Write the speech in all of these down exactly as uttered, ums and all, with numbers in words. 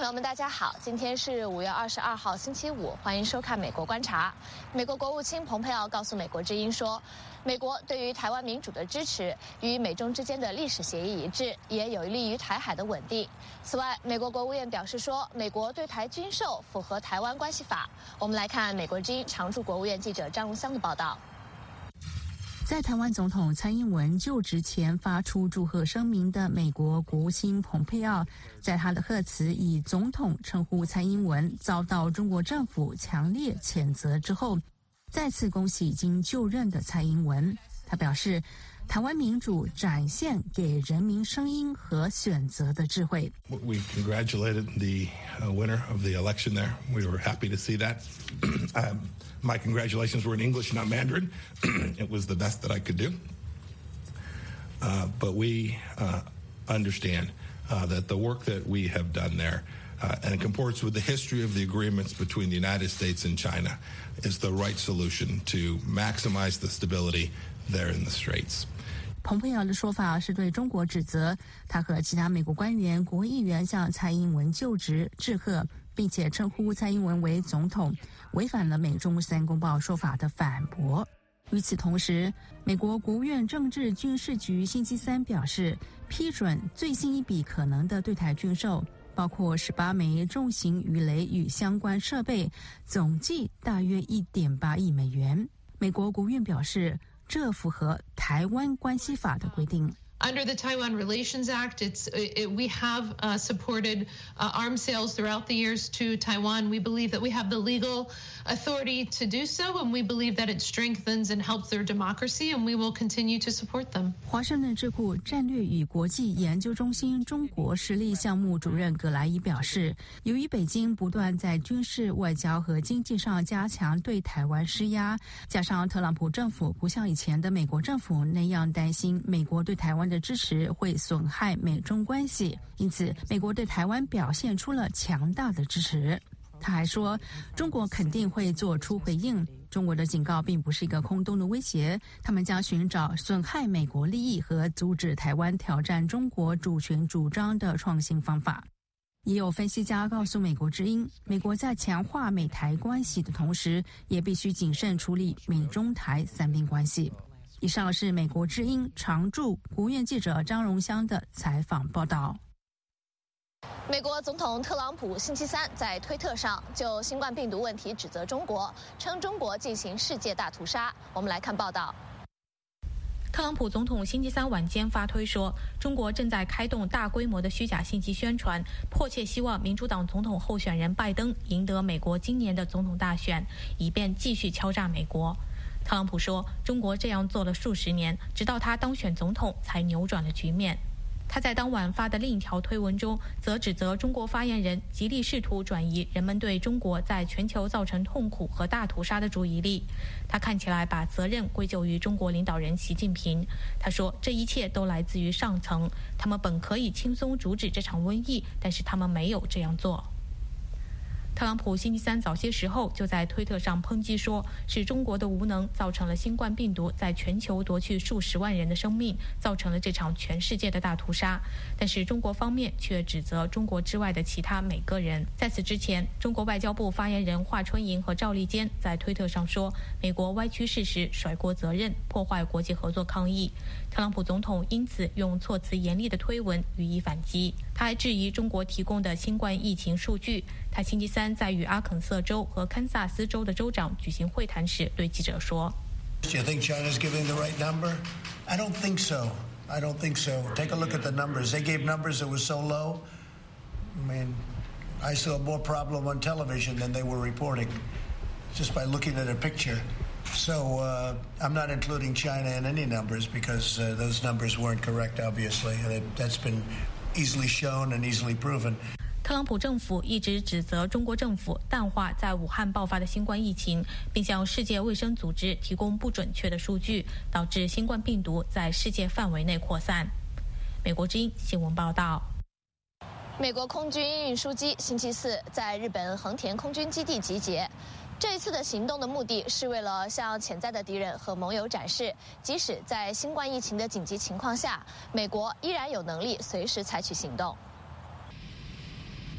朋友们，大家好，今天是五月二十二号，星期五，欢迎收看《美国观察》。美国国务卿蓬佩奥告诉美国之音说，美国对于台湾民主的支持与美中之间的历史协议一致，也有利于台海的稳定。此外，美国国务院表示说，美国对台军售符合《台湾关系法》。我们来看美国之音常驻国务院记者张荣香的报道。 在台湾总统蔡英文就职前发出祝贺声明的美国国务卿蓬佩奥，在他的贺词以总统称呼蔡英文遭到中国政府强烈谴责之后，再次恭喜已经就任的蔡英文。他表示，台湾民主展现给人民声音和选择的智慧。 We congratulated the uh, winner of the election there. We were happy to see that. um, my congratulations were in English, not Mandarin. It was the best that I could do. Uh, but we uh, understand uh, that the work that we have done there uh, and it comports with the history of the agreements between the United States and China is the right solution to maximize the stability there in the Straits. 蓬佩奥的说法是对中国指责，他和其他美国官员、国会议员向蔡英文就职致贺，并且称呼蔡英文为总统，违反了美中三公报说法的反驳。与此同时，美国国务院政治军事局星期三表示，批准最新一笔可能的对台军售，包括十八枚重型鱼雷与相关设备，总计大约 一点八亿美元。美国国务院表示，这符合台湾关系法的规定。 Under the Taiwan Relations Act, it's it, we have uh, supported uh, arms sales throughout the years to Taiwan. We believe that we have the legal authority to do so, and we believe that it strengthens and helps their democracy, and we will continue to support them. 华盛顿智库战略与国际研究中心中国实力项目主任葛莱伊表示，由于北京不断在军事、外交和经济上加强对台湾施压，加上特朗普政府不像以前的美国政府那样担心美国对台湾的支持会损害美中关系，因此美国对台湾表现出了强大的支持。他还说，中国肯定会做出回应，中国的警告并不是一个空洞的威胁，他们将寻找损害美国利益和阻止台湾挑战中国主权主张的创新方法。也有分析家告诉美国之音，美国在强化美台关系的同时，也必须谨慎处理美中台三边关系。以上是美国之音常驻国务院记者张荣香的采访报道。 美国总统特朗普星期三在推特上就新冠病毒问题指责中国，称中国进行世界大屠杀。我们来看报道。 特朗普总统星期三晚间发推说，中国正在开动大规模的虚假信息宣传，迫切希望民主党总统候选人拜登赢得美国今年的总统大选，以便继续敲诈美国。特朗普说，中国这样做了数十年，直到他当选总统才扭转了局面。他在当晚发的另一条推文中，则指责中国发言人极力试图转移人们对中国在全球造成痛苦和大屠杀的注意力。他看起来把责任归咎于中国领导人习近平。他说，这一切都来自于上层，他们本可以轻松阻止这场瘟疫，但是他们没有这样做。特朗普星期三早些时候就在推特上抨击说，是中国的无能造成了新冠病毒在全球夺去数十万人的生命，造成了这场全世界的大屠杀。但是中国方面却指责中国之外的其他每个人。在此之前，中国外交部发言人华春莹和赵立坚在推特上说，美国歪曲事实，甩锅责任，破坏国际合作抗议。特朗普总统因此用措辞严厉的推文予以反击。他还质疑中国提供的新冠疫情数据。他星期三在与阿肯色州和堪萨斯州的州长举行会谈时对记者说 Do you think China's giving the right number? I don't think so. I don't think so. Take a look at the numbers. They gave numbers that were so low. I mean, I saw more problem on television than they were reporting just by looking at a picture. So uh, I'm not including China in any numbers because uh, those numbers weren't correct, obviously. And it, that's been easily shown and easily proven. 特朗普政府一直指责中国政府淡化在武汉爆发的新冠疫情，并向世界卫生组织提供不准确的数据，导致新冠病毒在世界范围内扩散。美国之音新闻报道。 美国空军运输机星期四在日本横田空军基地集结。这一次的行动的目的是为了向潜在的敌人和盟友展示，即使在新冠疫情的紧急情况下，美国依然有能力随时采取行动。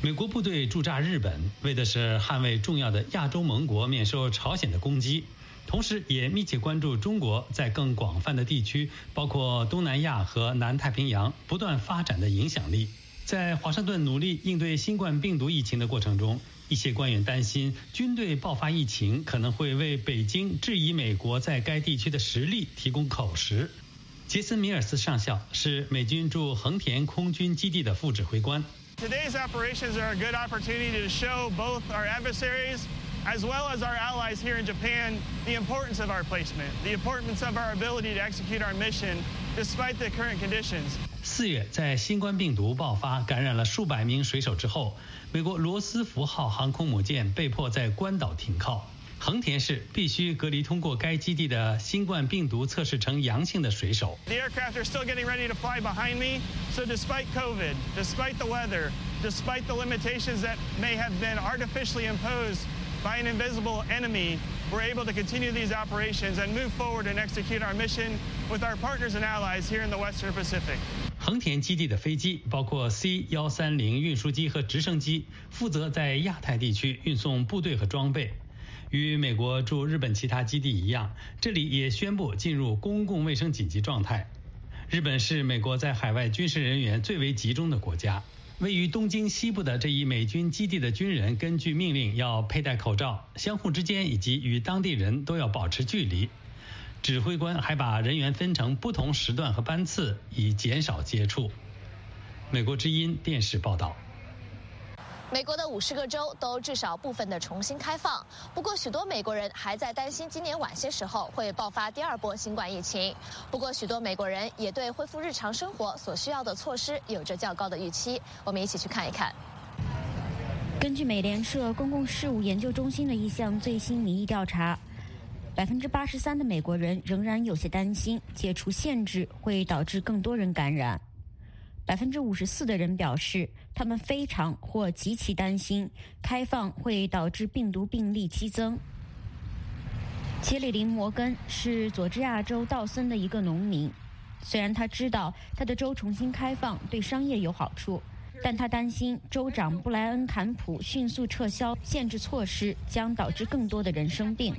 美国部队驻扎日本，为的是捍卫重要的亚洲盟国免受朝鲜的攻击，同时也密切关注中国在更广泛的地区，包括东南亚和南太平洋不断发展的影响力。在华盛顿努力应对新冠病毒疫情的过程中，一些官员担心军队爆发疫情可能会为北京质疑美国在该地区的实力提供口实。杰森·米尔斯上校是美军驻横田空军基地的副指挥官。 Today's operations are a good opportunity to show both our adversaries as well as our allies here in Japan the importance of our placement, the importance of our ability to execute our mission despite the current conditions. 四月，在新冠病毒爆发、感染了数百名水手之后，美国罗斯福号航空母舰被迫在关岛停靠。横田市必须隔离通过该基地的新冠病毒测试呈阳性的水手。 The aircraft are still getting ready to fly behind me, so despite COVID, despite the weather, despite the limitations that may have been artificially imposed by an invisible enemy, we're able to continue these operations and move forward and execute our mission with our partners and allies here in the Western Pacific. 横田基地的飞机包括 C 一三零运输机和直升机，负责在亚太地区运送部队和装备。与美国驻日本其他基地一样，这里也宣布进入公共卫生紧急状态。日本是美国在海外军事人员最为集中的国家。位于东京西部的这一美军基地的军人根据命令要佩戴口罩，相互之间以及与当地人都要保持距离。指挥官还把人员分成不同时段和班次，以减少接触。美国之音电视报道。 美国的五十个州都至少部分的重新开放，不过许多美国人还在担心今年晚些时候会爆发第二波新冠疫情。不过许多美国人也对恢复日常生活所需要的措施有着较高的预期。我们一起去看一看。 根据美联社公共事务研究中心的一项最新民意调查，百分之八十三的美国人仍然有些担心解除限制会导致更多人感染。百分之五十四的人表示，他们非常或极其担心开放会导致病毒病例激增。切里林·摩根是佐治亚州道森的一个农民，虽然他知道他的州重新开放对商业有好处，但他担心州长布莱恩·坎普迅速撤销限制措施将导致更多的人生病。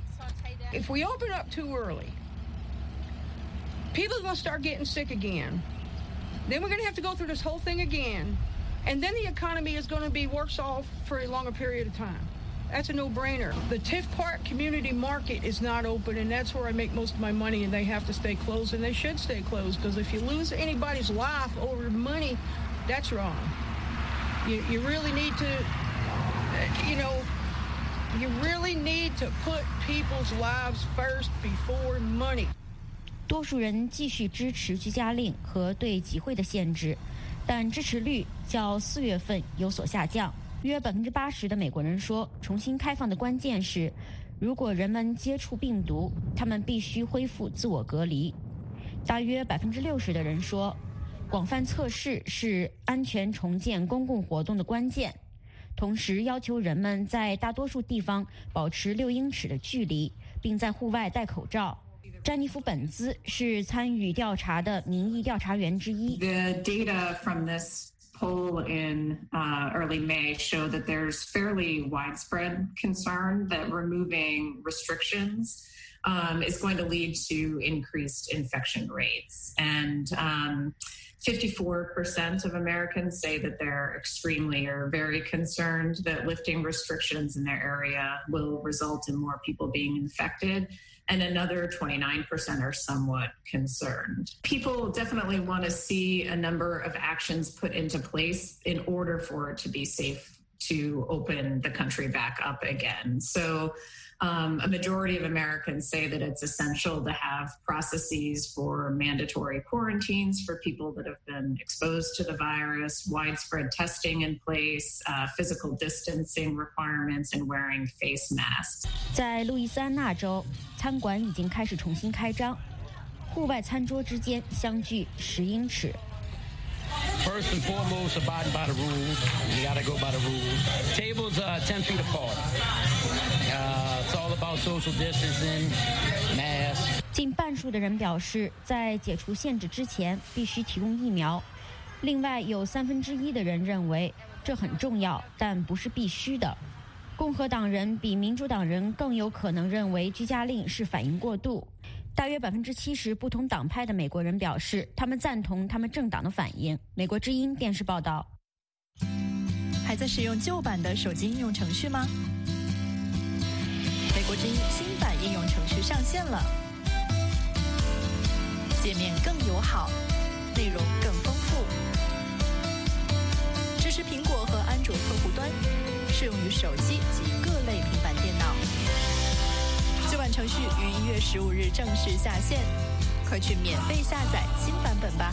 If we open up too early, people are going to start getting sick again.Then we're going to have to go through this whole thing again. And then the economy is going to be worse off for a longer period of time. That's a no-brainer. The Tiff Park community market is not open, and that's where I make most of my money, and they have to stay closed, and they should stay closed, because if you lose anybody's life over money, that's wrong. You, you really need to, you know, you really need to put people's lives first before money. 多数人继续支持居家令和对集会的限制，但支持率较四月份有所下降。约百分之八十的美国人说，重新开放的关键是，如果人们接触病毒，他们必须恢复自我隔离。大约百分之六十的人说，广泛测试是安全重建公共活动的关键，同时要求人们在大多数地方保持六英尺的距离，并在户外戴口罩。詹妮弗·本兹是参与调查的民意调查员之一。 The data from this poll in uh, early May show that there's fairly widespread concern that removing restrictions um, is going to lead to increased infection rates. And um, fifty-four percent of Americans say that they're extremely or very concerned that lifting restrictions in their area will result in more people being infected.And another twenty-nine percent are somewhat concerned. People definitely want to see a number of actions put into place in order for it to be safe to open the country back up again. So um, a majority of Americans say that it's essential to have processes for mandatory quarantines for people that have been exposed to the virus, widespread testing in place, uh, physical distancing requirements, and wearing face masks. 在路易斯安那州，餐馆已经开始重新开张，户外餐桌之间相距十英尺。 First and foremost, abiding by the rules. You got to go by the rules. Tables are ten feet apart. Uh, it's all about social distancing, masks. 近半数的人表示，在解除限制之前必须提供疫苗。另外，有三分之一的人认为， 这很重要，但不是必须的。共和党人比民主党人更有可能认为居家令是反应过度。大约百分之七十不同党派的美国人表示，他们赞同他们政党的反应。美国之音电视报道。 还在使用旧版的手机应用程序吗？美国之音新版应用程序上线了，界面更友好，内容更丰富，支持苹果和安卓客户端，适用于手机及各类平板电脑。旧版程序于一月十五日正式下线，快去免费下载新版本吧。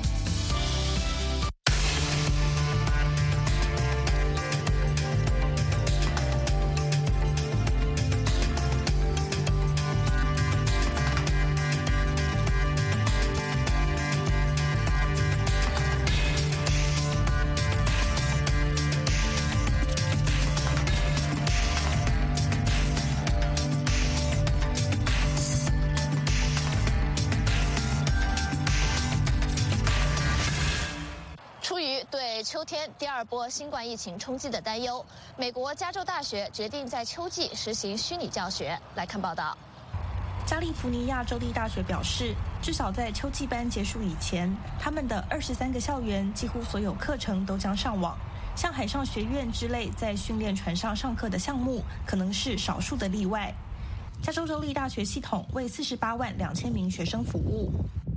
秋天第二波新冠疫情冲击的担忧，美国加州大学决定在秋季实行虚拟教学。来看报道。 加利福尼亚州立大学表示，至少在秋季班结束以前，他们的二十三个校园几乎所有课程都将上网。像海上学院之类在训练船上上课的项目，可能是少数的例外。加州州立大学系统为四十八万两千名学生服务。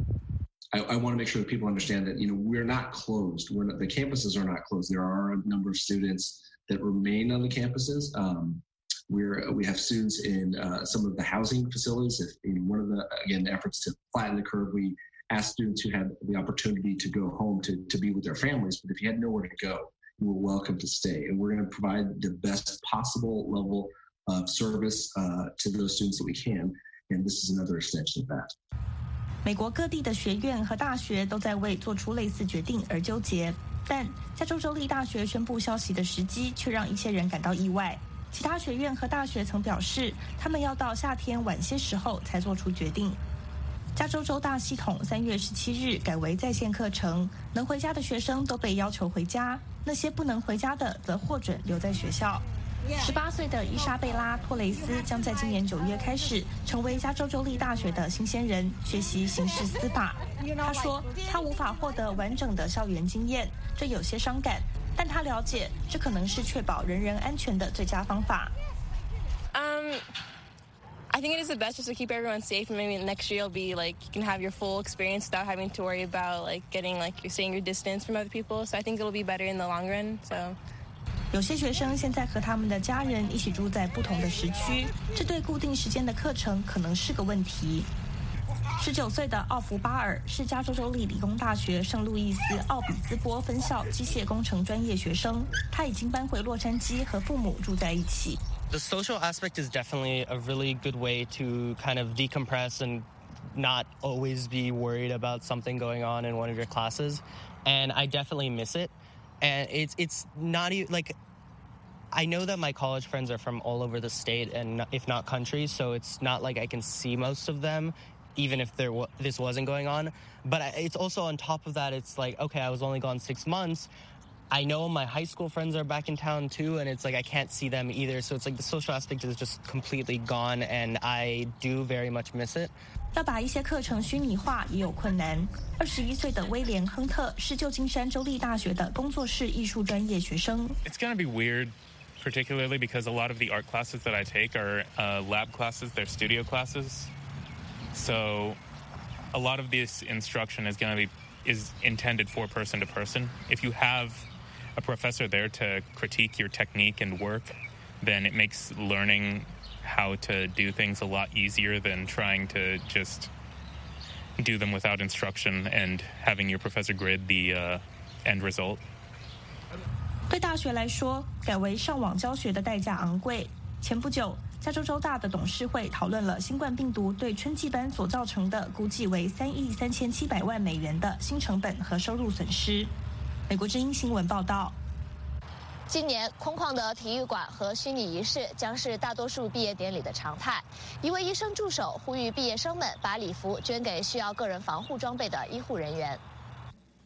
I, I want to make sure that people understand that, you know, we're not closed. We're not, the campuses are not closed. There are a number of students that remain on the campuses. Um, we're, we have students in uh, some of the housing facilities. If in one of the, again, efforts to flatten the curve, we asked students who had the opportunity to go home to, to be with their families. But if you had nowhere to go, you were welcome to stay. And we're going to provide the best possible level of service uh, to those students that we can. And this is another extension of that. 美国各地的学院和大学都在为做出类似决定而纠结，但加州州立大学宣布消息的时机却让一些人感到意外。其他学院和大学曾表示，他们要到夏天晚些时候才做出决定。加州州大系统三月十七日改为在线课程，能回家的学生都被要求回家，那些不能回家的则获准留在学校。十八岁的伊莎贝拉·托雷斯将在今年九月开始成为加州州立大学的新鲜人，学习刑事司法。他说，他无法获得完整的校园经验，这有些伤感，但他了解这可能是确保人人安全的最佳方法。 Um, I think it is the best just to keep everyone safe, and maybe next year you'll be like you can have your full experience without having to worry about like getting like you're staying your distance from other people. So I think it'll be better in the long run. So. 有些学生现在和他们的家人一起住在不同的时区，这对固定时间的课程可能是个问题。十九岁的奥弗巴尔是加州州立理工大学圣路易斯奥比兹波分校机械工程专业学生，他已经搬回洛杉矶和父母住在一起。 The social aspect is definitely a really good way to kind of decompress and not always be worried about something going on in one of your classes, and I definitely miss it. And it's it's not even like I know that my college friends are from all over the state and if not country, so it's not like I can see most of them, even if there w- this wasn't going on. But it's also on top of that, it's like, okay, I was only gone six months. I know my high school friends are back in town too, and it's like I can't see them either. So it's like the social aspect is just completely gone, and I do very much miss it. 要把一些课程虚拟化也有困难。二十一岁的威廉·亨特是旧金山州立大学的工作室艺术专业学生。 It's going to be weird, particularly because a lot of the art classes that I take are uh, lab classes, they're studio classes. So a lot of this instruction is going to be is intended for person to person. If you have a professor there to critique your technique and work, then it makes learning how to do things a lot easier than trying to just do them without instruction and having your professor grid the uh, end result. 对大学来说，改为上网教学的代价昂贵。前不久，加州州大的董事会讨论了新冠病毒对春季班所造成的估计为三亿三千七百万美元的新成本和收入损失。美国之音新闻报道。 今年空旷的体育馆和虚拟仪式将是大多数毕业典礼的常态。一位医生助手呼吁毕业生们把礼服捐给需要个人防护装备的医护人员。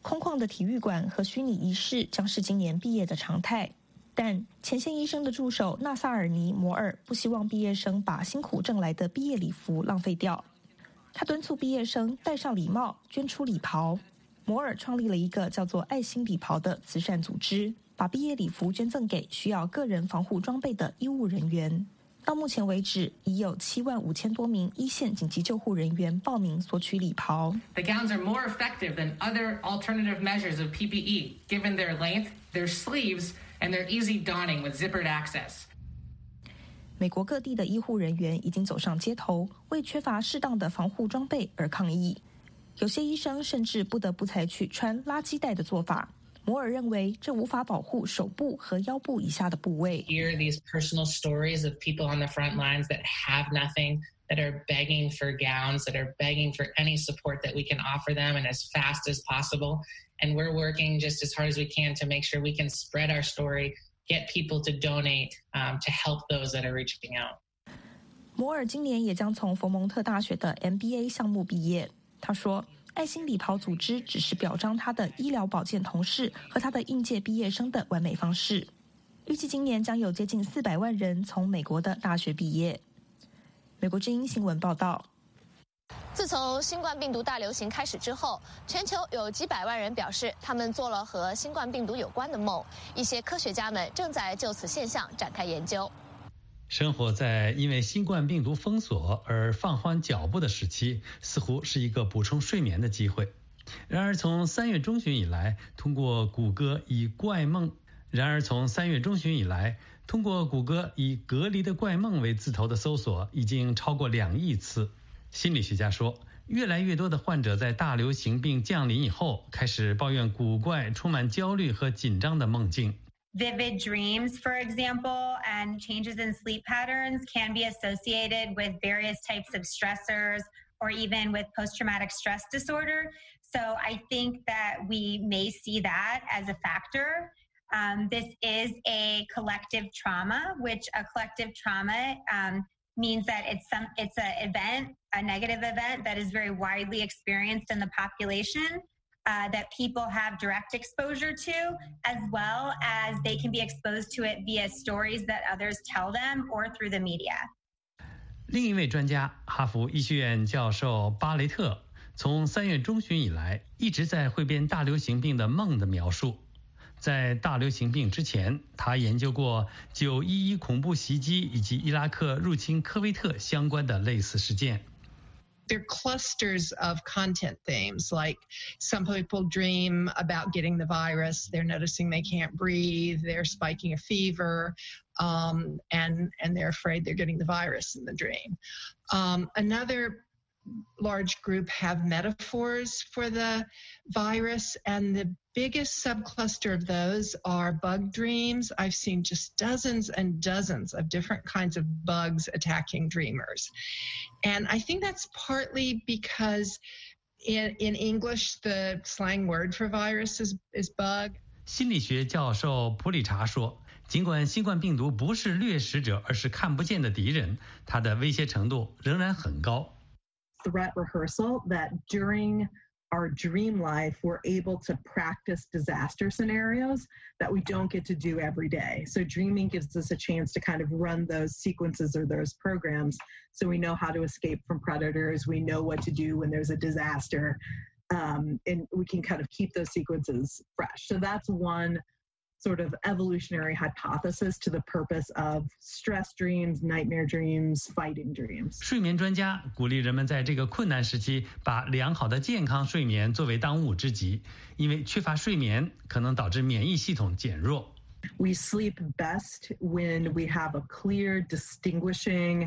空旷的体育馆和虚拟仪式将是今年毕业的常态。但前线医生的助手纳萨尔尼·摩尔不希望毕业生把辛苦挣来的毕业礼服浪费掉。他敦促毕业生戴上礼帽，捐出礼袍。摩尔创立了一个叫做“爱心礼袍”的慈善组织，把毕业礼服捐赠给需要个人防护装备的医务人员。到目前为止，已有七万五千多名一线紧急救护人员报名索取礼袍。 The gowns are more effective than other alternative measures of P P E, given their length, their sleeves, and their easy donning with zippered access. 美国各地的医护人员已经走上街头，为缺乏适当的防护装备而抗议。有些医生甚至不得不采取穿垃圾袋的做法。摩尔认为这无法保护手部和腰部以下的部位。 Hear these personal stories of people on the front lines that have nothing, that are begging for gowns, that are begging for any support that we can offer them and as fast as possible. And we're working just as hard as we can to make sure we can spread our story, get people to donate, um, to help those that are reaching out. 摩尔今年也将从佛蒙特大学的 M B A 项目毕业。他说，爱心礼袍组织只是表彰他的医疗保健同事和他的应届毕业生的完美方式。预计今年将有接近四百万人从美国的大学毕业。美国之音新闻报道。 自从新冠病毒大流行开始之后，全球有几百万人表示他们做了和新冠病毒有关的梦。一些科学家们正在就此现象展开研究。 生活在因为新冠病毒封锁而放缓脚步的时期，似乎是一个补充睡眠的机会。然而从三月中旬以来，通过谷歌以怪梦，然而从三月中旬以来，通过谷歌以隔离的怪梦为字头的搜索已经超过两亿次。心理学家说，越来越多的患者在大流行病降临以后，开始抱怨古怪、充满焦虑和紧张的梦境。 Vivid dreams, for example, and changes in sleep patterns can be associated with various types of stressors or even with post-traumatic stress disorder. So I think that we may see that as a factor. Um, this is a collective trauma, which a collective trauma um, means that it's some it's an event, a negative event that is very widely experienced in the population. Uh, that people have direct exposure to, as well as they can be exposed to it via stories that others tell them or through the media. 另一位专家，哈佛医学院教授巴雷特，从三月中旬以来一直在汇编大流行病的梦的描述。在大流行病之前，他研究过九一一恐怖袭击以及伊拉克入侵科威特相关的类似事件。 They're clusters of content themes, like some people dream about getting the virus, they're noticing they can't breathe, they're spiking a fever, um, and, and they're afraid they're getting the virus in the dream. Um, another large group have metaphors for the virus, and the biggest subcluster of those are bug dreams. I've seen just dozens and dozens of different kinds of bugs attacking dreamers. And I think that's partly because in, in English, the slang word for virus is, is bug. 心理学教授普理查说，尽管新冠病毒不是掠食者，而是看不见的敌人，它的威胁程度仍然很高。 Threat rehearsal that during our dream life, we're able to practice disaster scenarios that we don't get to do every day. So dreaming gives us a chance to kind of run those sequences or those programs so we know how to escape from predators, we know what to do when there's a disaster, um, and we can kind of keep those sequences fresh. So that's one sort of evolutionary hypothesis to the purpose of stress dreams, nightmare dreams, fighting dreams. 睡眠专家鼓励人们在这个困难时期把良好的健康睡眠作为当务之急，因为缺乏睡眠可能导致免疫系统减弱。 We sleep best when we have a clear, distinguishing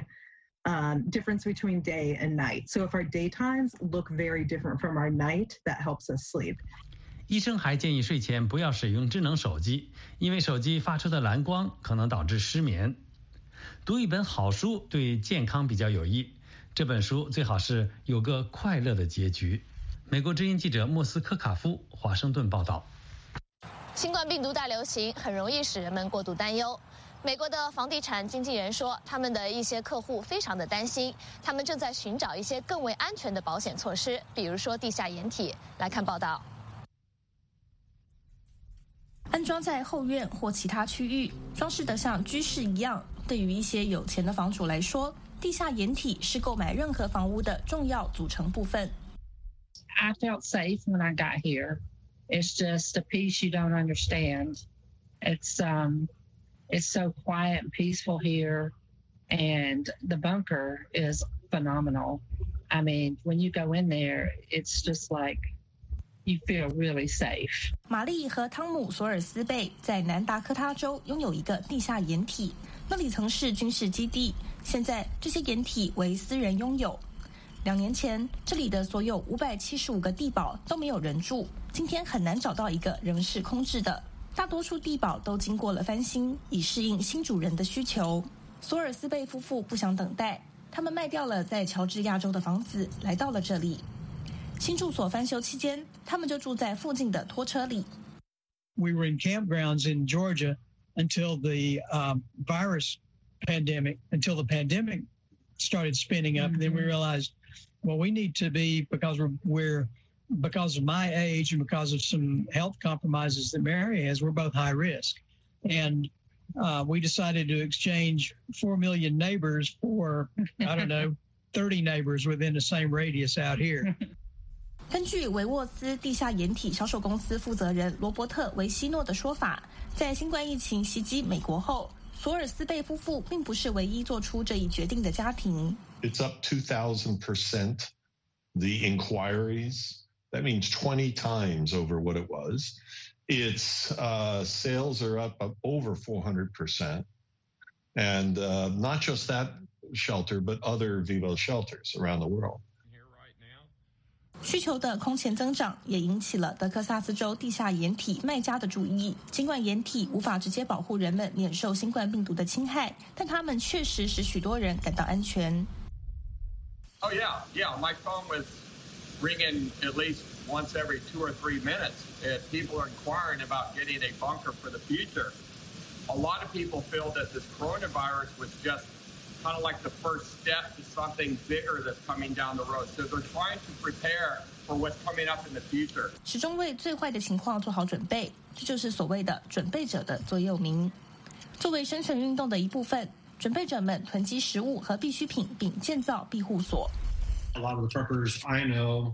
um, difference between day and night. So if our daytimes look very different from our night, that helps us sleep. 医生还建议睡前不要使用智能手机，因为手机发出的蓝光可能导致失眠。读一本好书对健康比较有益，这本书最好是有个快乐的结局。美国之音记者莫斯科卡夫华盛顿报道。 新冠病毒大流行很容易使人们过度担忧。美国的房地产经纪人说，他们的一些客户非常的担心，他们正在寻找一些更为安全的保险措施，比如说地下掩体。来看报道。 安装在后院或其他区域，装饰得像居室一样。对于一些有钱的房主来说，地下掩体是购买任何房屋的重要组成部分。 I felt safe when I got here. It's just a piece you don't understand. It's um, it's so quiet and peaceful here, and the bunker is phenomenal. I mean, when you go in there, it's just like you feel really safe. 玛丽和汤姆·索尔斯贝在南达科他州拥有一个地下掩体，那里曾是军事基地，现在这些掩体为私人拥有。两年前，这里的所有五百七十五个地堡都没有人住，今天很难找到一个仍是空置的。大多数地堡都经过了翻新，以适应新主人的需求。索尔斯贝夫妇不想等待，他们卖掉了在乔治亚州的房子，来到了这里。新住所翻修期间，他们就住在附近的拖车里。 We were in campgrounds in Georgia until the um, virus pandemic, until the pandemic started spinning up. Mm-hmm. And then we realized, well, we need to be, because we're, we're, because of my age and because of some health compromises that Mary has, we're both high risk. And uh, we decided to exchange four million neighbors for, I don't know, thirty neighbors within the same radius out here. 根据维沃斯地下掩体销售公司负责人罗伯特·维希诺的说法，在新冠疫情袭击美国后，索尔斯贝夫妇并不是唯一做出这一决定的家庭。 It's up two thousand percent, the inquiries. That means twenty times over what it was. Its uh, sales are up, up over four hundred percent. And uh, not just that shelter, but other Vivo shelters around the world. 需求的空前增长也引起了德克萨斯州地下掩体卖家的注意。尽管掩体无法直接保护人们免受新冠病毒的侵害，但它们确实使许多人感到安全。 Oh yeah, yeah. My phone was ringing at least once every two or three minutes. And people are inquiring about getting a bunker for the future. A lot of people feel that this coronavirus was just kind of like the first step to something bigger that's coming down the road. So they're trying to prepare for what's coming up in the future. 始终为最坏的情况做好准备，这就是所谓的准备者的座右铭。作为生存运动的一部分，准备者们囤积食物和必需品，并建造庇护所。 A lot of the truckers I know,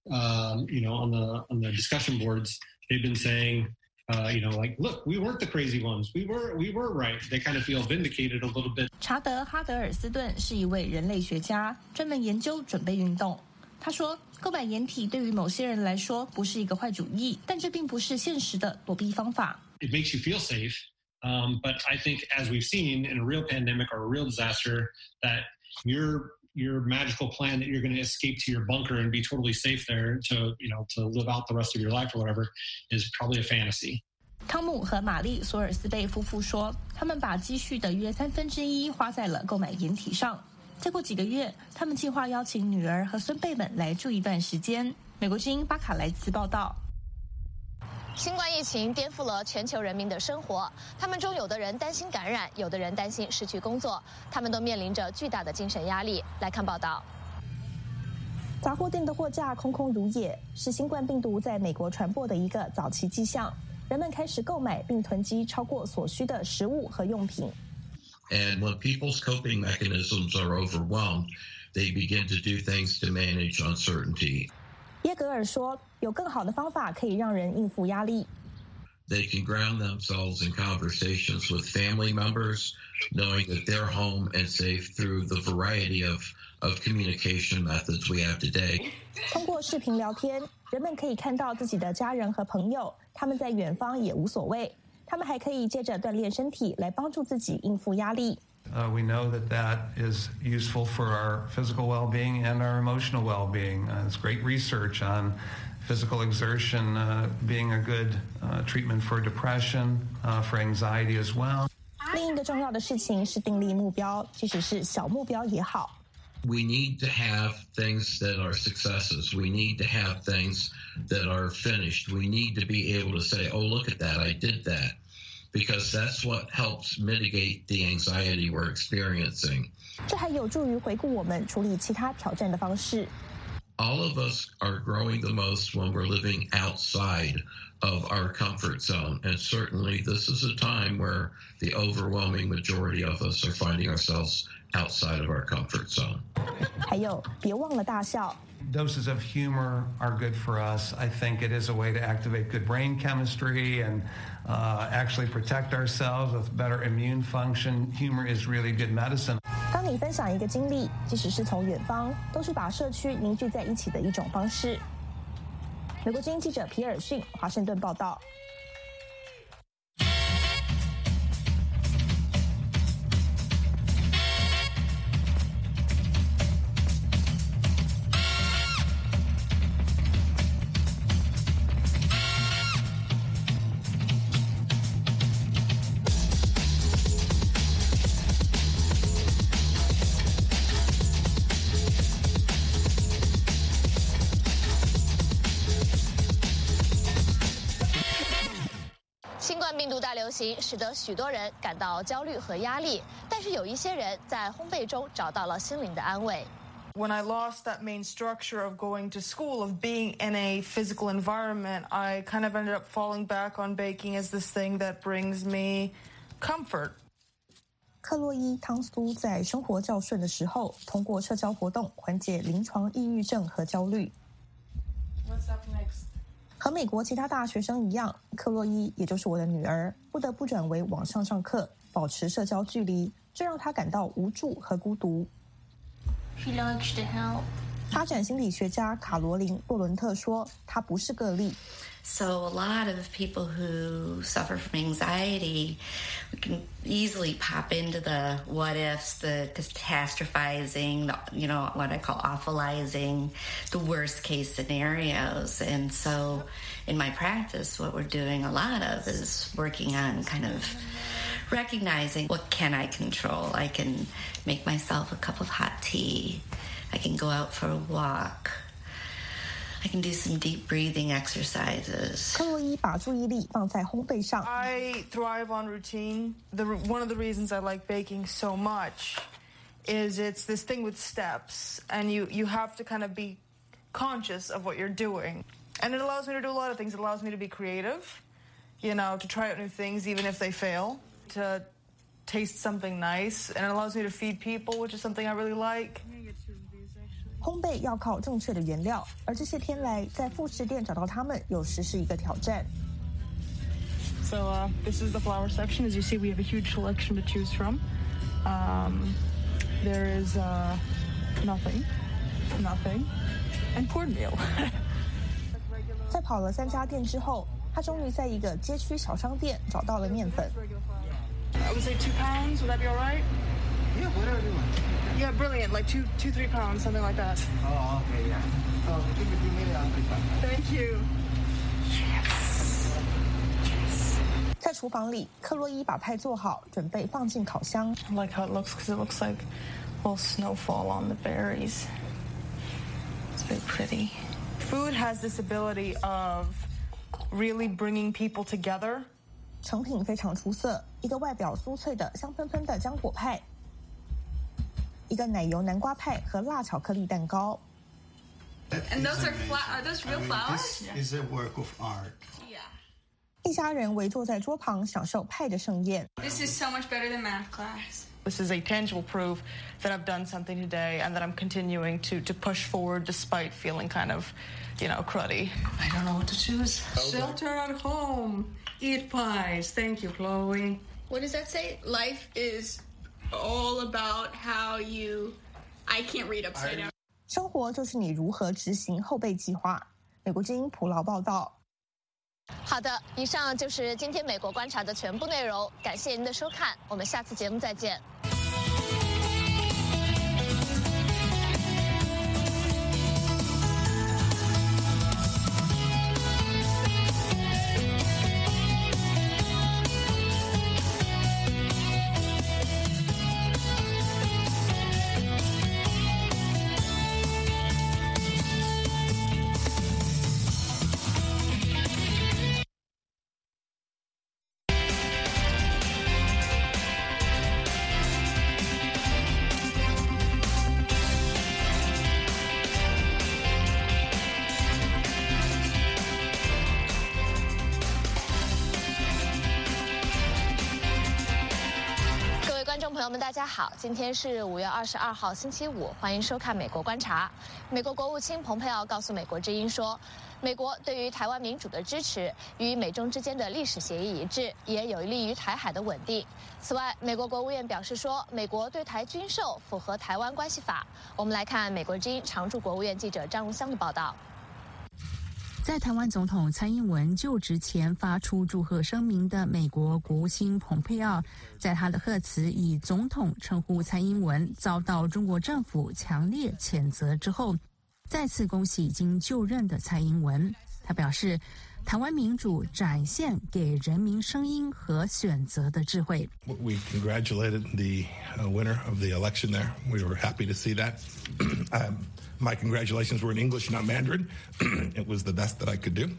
um, you know, on the on the discussion boards, they've been saying, uh, you know, like, look, we weren't the crazy ones. We were, we were right. They kind of feel vindicated a little bit. 查德·哈德尔斯顿是一位人类学家，专门研究准备运动。他说，购买掩体对于某些人来说不是一个坏主意，但这并不是现实的躲避方法。 It makes you feel safe, um, but I think, as we've seen in a real pandemic or a real disaster, that your your magical plan that you're going to escape to your bunker and be totally safe there to, you know, to live out the rest of your life or whatever is probably a fantasy. 汤姆和玛丽·索尔斯贝夫妇说，他们把积蓄的约三分之一花在了购买掩体上。再过几个月，他们计划邀请女儿和孙辈们来住一段时间。美国之音巴卡莱茨报道。 新冠疫情颠覆了全球人民的生活，他们中有的人担心感染，有的人担心失去工作，他们都面临着巨大的精神压力。来看报道。 杂货店的货架空空如也，是新冠病毒在美国传播的一个早期迹象。人们开始购买并囤积超过所需的食物和用品。 And when people's coping mechanisms are overwhelmed, they begin to do things to manage uncertainty. 耶格尔说，有更好的方法可以让人应付压力。 They can ground themselves in conversations with family members, knowing that they're home and safe through the variety of, of communication methods we have today. 通过视频聊天，人们可以看到自己的家人和朋友，他们在远方也无所谓。他们还可以借着锻炼身体来帮助自己应付压力。 Uh, we know that that is useful for our physical well-being and our emotional well-being. Uh, there's great research on physical exertion uh, being a good uh, treatment for depression, uh, for anxiety as well. 另一个重要的事情是订立目标，即使是小目标也好。 We need to have things that are successes. We need to have things that are finished. We need to be able to say, oh, look at that, I did that. Because that's what helps mitigate the anxiety we're experiencing. 这还有助于回顾我们处理其他挑战的方式。 All of us are growing the most when we're living outside of our comfort zone. And certainly this is a time where the overwhelming majority of us are finding ourselves outside of our comfort zone. 还有，别忘了大笑。 Doses of humor are good for us. I think it is a way to activate good brain chemistry and uh, actually protect ourselves with better immune function. Humor is really good medicine. 当你分享一个经历，即使是从远方，都是把社区凝聚在一起的一种方式。美国之音记者皮尔逊，华盛顿报道。 新冠病毒大流行使得许多人感到焦虑和压力，但是有一些人在烘焙中找到了心灵的安慰。 When I lost that main structure of going to school, of being in a physical environment, I kind of ended up falling back on baking as this thing that brings me comfort. 克洛伊·汤苏在生活较顺的时候，通过社交活动缓解临床抑郁症和焦虑。 What's up next? 和美国其他大学生一样，克洛伊也就是我的女儿，不得不转为网上上课，保持社交距离，这让她感到无助和孤独。 She likes to help. 发展心理学家卡罗琳·洛伦特说，她不是个例。 So a lot of people who suffer from anxiety can easily pop into the what ifs, the catastrophizing, the, you know, what I call awfulizing, the worst case scenarios. And so in my practice, what we're doing a lot of is working on kind of recognizing what can I control. I can make myself a cup of hot tea. I can go out for a walk.I can do some deep breathing exercises. 克洛伊把注意力放在烘焙上。 I thrive on routine. The, one of the reasons I like baking so much is it's this thing with steps, and you, you have to kind of be conscious of what you're doing. And it allows me to do a lot of things. It allows me to be creative, you know, to try out new things even if they fail, to taste something nice, and it allows me to feed people, which is something I really like. 烘焙要靠正确的原料，而这些天来在副食店找到它们，有时是一个挑战。 So uh, this is the flour section. As you see, we have a huge selection to choose from. Um, there is uh, nothing, nothing, and cornmeal. 在跑了三家店之后，他终于在一个街区小商店找到了面粉。 I would say two pounds. Would that be all right? Yeah, whatever you want.Yeah, brilliant. Like two, two, three pounds, something like that. Oh, okay, yeah. So give me, give me the Thank you. Yes. Yes. 在厨房里，克洛伊把派做好，准备放进烤箱。 I like how it looks because it looks like a little snowfall on the berries. It's very pretty. Food has this ability of really bringing people together. 成品非常出色，一个外表酥脆的香喷喷的浆果派。一个奶油南瓜派和辣巧克力蛋糕。 And those are fla- are those real flowers? This is a work of art. Yeah. 一家人围坐在桌旁，享受派的盛宴。 This is so much better than math class. This is a tangible proof that I've done something today and that I'm continuing to to push forward despite feeling kind of, you know, cruddy. I don't know what to choose. Shelter at home. Eat pies. Thank you, Chloe. What does that say? Life is all about how you I can't read upside down. 生活就是你如何执行后备计划。美国之音普劳报道。 好的，以上就是今天美国观察的全部内容，感谢您的收看，我们下次节目再见。 友们，大家好，今天是五月二十二号，星期五，欢迎收看《美国观察》。美国国务卿蓬佩奥告诉《美国之音》说，美国对于台湾民主的支持与美中之间的历史协议一致，也有利于台海的稳定。此外，美国国务院表示说，美国对台军售符合《台湾关系法》。我们来看《美国之音》常驻国务院记者张荣香的报道。 在台湾总统蔡英文就职前发出祝贺声明的美国国务卿蓬佩奥，在他的贺词以总统称呼蔡英文遭到中国政府强烈谴责之后，再次恭喜已经就任的蔡英文。他表示，台湾民主展现给人民声音和选择的智慧。 We congratulated the winner of the election there. We were happy to see that. um, My congratulations were in English, not Mandarin. It was the best that I could do.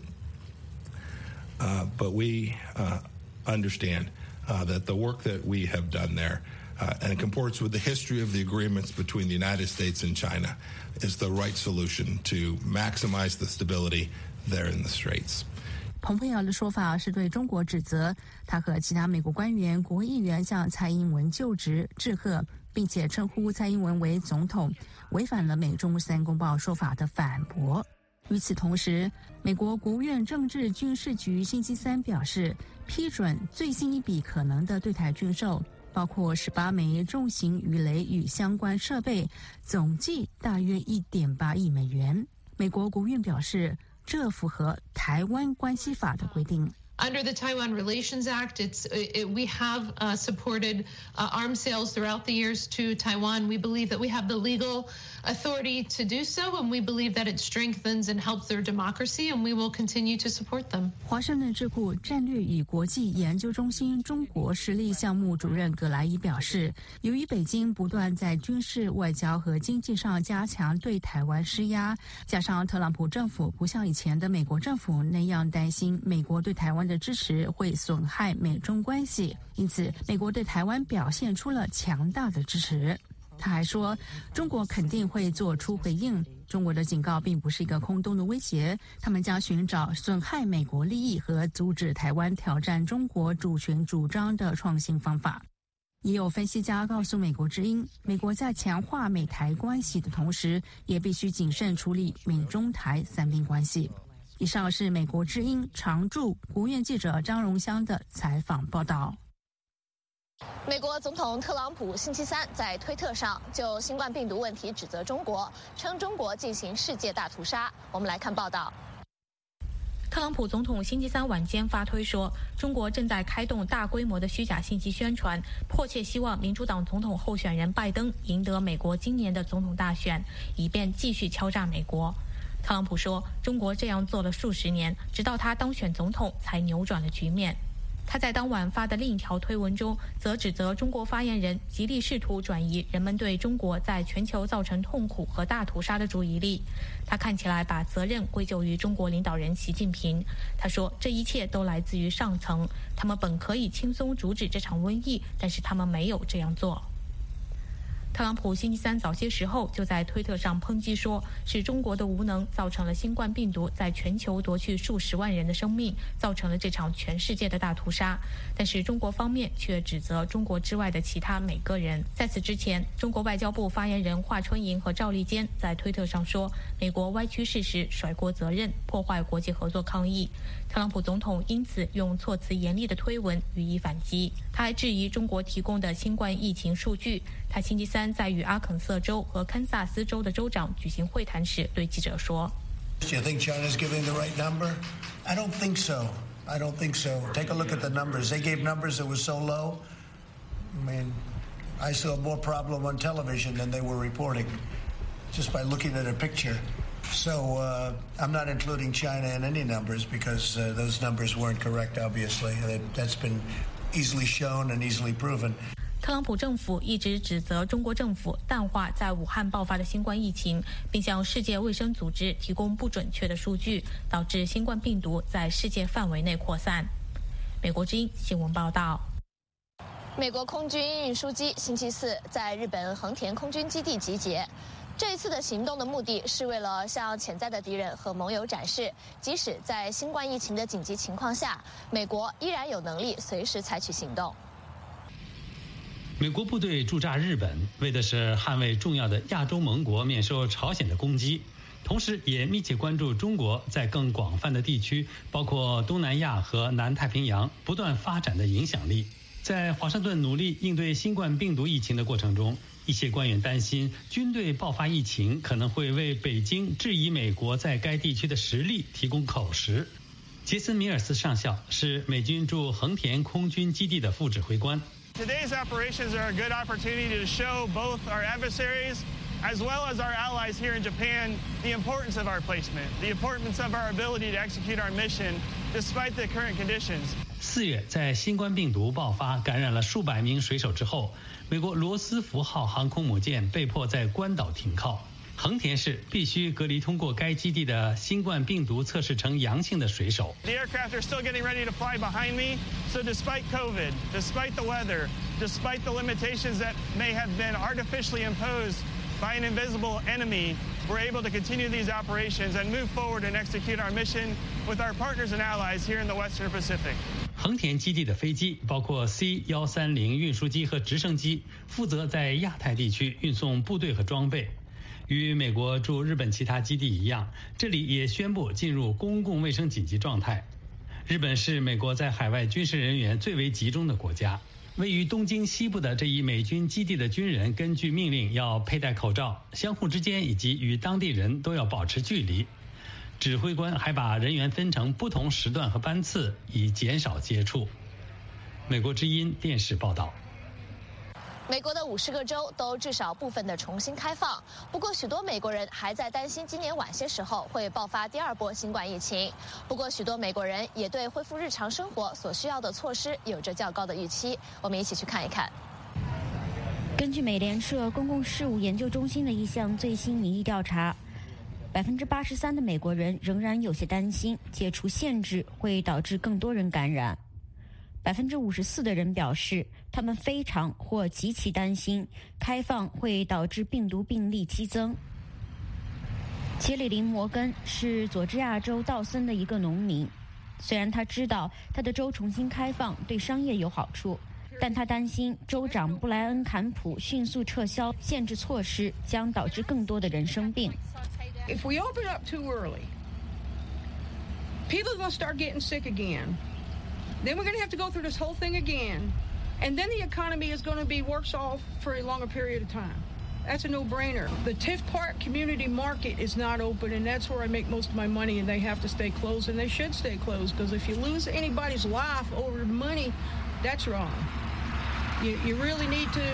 Uh, but we uh, understand uh, that the work that we have done there, uh, and it comports with the history of the agreements between the United States and China, is the right solution to maximize the stability there in the Straits. 蓬佩奥的说法是对中国指责，他和其他美国官员、国会议员向蔡英文就职致贺，并且称呼蔡英文为总统，违反了美中三公报说法的反驳。与此同时，美国国务院政治军事局星期三表示，批准最新一笔可能的对台军售，包括十八枚重型鱼雷与相关设备，总计大约 一点八亿美元。美国国务院表示，这符合台湾关系法的规定。 Under the Taiwan Relations Act, it's it, we have uh, supported uh, arms sales throughout the years to Taiwan. We believe that we have the legal authority to do so, and we believe that it strengthens and helps their democracy, and we will continue to support them. 华盛顿智库战略与国际研究中心中国实力项目主任葛莱伊表示，由于北京不断在军事、外交和经济上加强对台湾施压，加上特朗普政府不像以前的美国政府那样担心美国对台湾的支持会损害美中关系，因此美国对台湾表现出了强大的支持。他还说，中国肯定会做出回应，中国的警告并不是一个空洞的威胁，他们将寻找损害美国利益和阻止台湾挑战中国主权主张的创新方法。也有分析家告诉美国之音，美国在强化美台关系的同时，也必须谨慎处理美中台三边关系。以上是美国之音常驻国务院记者张荣香的采访报道。 美国总统特朗普星期三在推特上就新冠病毒问题指责中国，称中国进行世界大屠杀。我们来看报道。 特朗普总统星期三晚间发推说，中国正在开动大规模的虚假信息宣传，迫切希望民主党总统候选人拜登赢得美国今年的总统大选，以便继续敲诈美国。特朗普说，中国这样做了数十年，直到他当选总统才扭转了局面。他在当晚发的另一条推文中，则指责中国发言人极力试图转移人们对中国在全球造成痛苦和大屠杀的注意力。他看起来把责任归咎于中国领导人习近平。他说，这一切都来自于上层，他们本可以轻松阻止这场瘟疫，但是他们没有这样做。特朗普星期三早些时候就在推特上抨击说，是中国的无能造成了新冠病毒在全球夺去数十万人的生命，造成了这场全世界的大屠杀。但是中国方面却指责中国之外的其他每个人。在此之前，中国外交部发言人华春莹和赵立坚在推特上说，美国歪曲事实，甩锅责任，破坏国际合作抗议。特朗普总统因此用措辞严厉的推文予以反击。他还质疑中国提供的新冠疫情数据。他星期三在与阿肯色州和堪萨斯州的州长举行会谈时对记者说 Do you think China's giving the right number? I don't think so. I don't think so. Take a look at the numbers. They gave numbers that were so low. I mean, I saw more problem on television than they were reporting just by looking at a picture. So uh, I'm not including China in any numbers because uh, those numbers weren't correct, obviously. That's been easily shown and easily proven. 特朗普政府一直指责中国政府淡化在武汉爆发的新冠疫情，并向世界卫生组织提供不准确的数据，导致新冠病毒在世界范围内扩散。美国之音新闻报道。 美国空军运输机星期四在日本横田空军基地集结。这一次的行动的目的是为了向潜在的敌人和盟友展示，即使在新冠疫情的紧急情况下，美国依然有能力随时采取行动。 美国部队驻扎日本，为的是捍卫重要的亚洲盟国免受朝鲜的攻击，同时也密切关注中国在更广泛的地区，包括东南亚和南太平洋不断发展的影响力。在华盛顿努力应对新冠病毒疫情的过程中，一些官员担心军队爆发疫情可能会为北京质疑美国在该地区的实力提供口实。杰森·米尔斯上校是美军驻横田空军基地的副指挥官。 Today's operations are a good opportunity to show both our adversaries as well as our allies here in Japan the importance of our placement, the importance of our ability to execute our mission despite the current conditions. 四月，在新冠病毒爆发、感染了数百名水手之后，美国罗斯福号航空母舰被迫在关岛停靠。横田市必须隔离通过该基地的新冠病毒测试呈阳性的水手。 The aircraft are still getting ready to fly behind me, so despite COVID, despite the weather, despite the limitations that may have been artificially imposed by an invisible enemy, we're able to continue these operations and move forward and execute our mission with our partners and allies here in the Western Pacific. 横田基地的飞机包括 C 一三零运输机和直升机，负责在亚太地区运送部队和装备。与美国驻日本其他基地一样，这里也宣布进入公共卫生紧急状态。日本是美国在海外军事人员最为集中的国家。位于东京西部的这一美军基地的军人根据命令要佩戴口罩，相互之间以及与当地人都要保持距离。指挥官还把人员分成不同时段和班次，以减少接触。美国之音电视报道。 美国的五十个州都至少部分的重新开放，不过许多美国人还在担心今年晚些时候会爆发第二波新冠疫情。不过许多美国人也对恢复日常生活所需要的措施有着较高的预期。我们一起去看一看。 根据美联社公共事务研究中心的一项最新民意调查，百分之八十三的美国人仍然有些担心解除限制会导致更多人感染。百分之五十四的人表示，他们非常或极其担心开放会导致病毒病例激增。切里林·摩根是佐治亚州道森的一个农民，虽然他知道他的州重新开放对商业有好处，但他担心州长布莱恩·坎普迅速撤销限制措施将导致更多的人生病。 If we open up too early, people are going to start getting sick again.Then we're going to have to go through this whole thing again. And then the economy is going to be worse off for a longer period of time. That's a no-brainer. The Tiff Park community market is not open, and that's where I make most of my money, and they have to stay closed, and they should stay closed, because if you lose anybody's life over money, that's wrong. You, you really need to,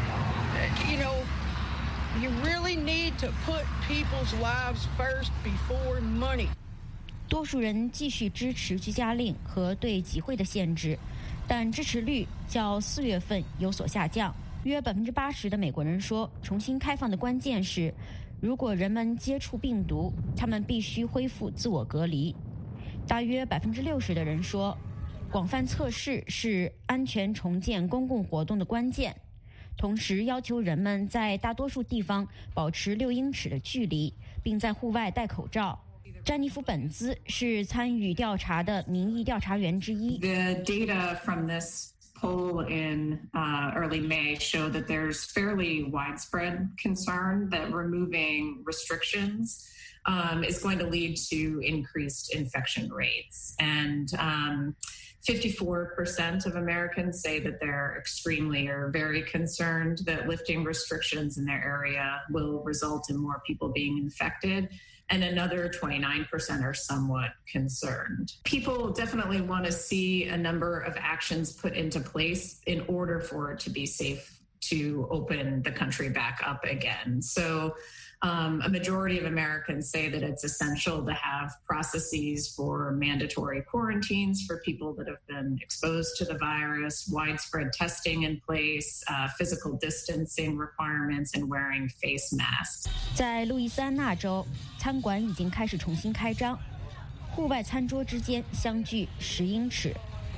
you know, you really need to put people's lives first before money. 多数人继续支持居家令和对集会的限制，但支持率较四月份有所下降。约百分之八十的美国人说，重新开放的关键是，如果人们接触病毒，他们必须恢复自我隔离。大约百分之六十的人说，广泛测试是安全重建公共活动的关键，同时要求人们在大多数地方保持六英尺的距离，并在户外戴口罩。詹妮弗·本兹是参与调查的民意调查员之一。 The data from this poll in uh, early May show that there's fairly widespread concern that removing restrictions um, is going to lead to increased infection rates. And um, fifty-four percent of Americans say that they're extremely or very concerned that lifting restrictions in their area will result in more people being infected.And another twenty-nine percent are somewhat concerned. People definitely want to see a number of actions put into place in order for it to be safe to open the country back up again. So um, a majority of Americans say that it's essential to have processes for mandatory quarantines for people that have been exposed to the virus, widespread testing in place, uh, physical distancing requirements, and wearing face masks. 在路易斯安那州，餐馆已经开始重新开张，户外餐桌之间相距十英尺。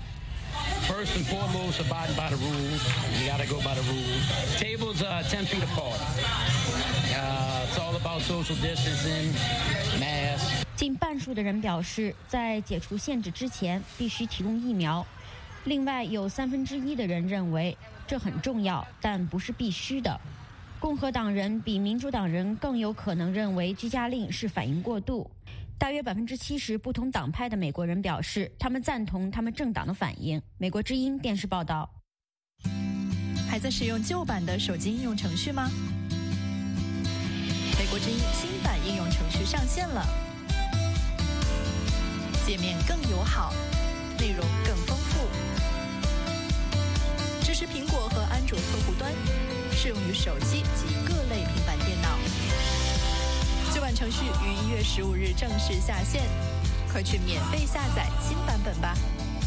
First and foremost, abiding by the rules. You got to go by the rules. Tables are ten feet apart. Uh, it's all about social distancing, masks. 近半数的人表示，在解除限制之前必须提供疫苗。另外，有三分之一的人认为， 这很重要，但不是必须的。共和党人比民主党人更有可能认为居家令是反应过度。大约百分之七十不同党派的美国人表示，他们赞同他们政党的反应。美国之音电视报道。 还在使用旧版的手机应用程序吗？美国之音新版应用程序上线了，界面更友好，内容更丰富，支持苹果和安卓客户端，适用于手机及各类平板电脑。旧版程序于一月十五日正式下线，快去免费下载新版本吧。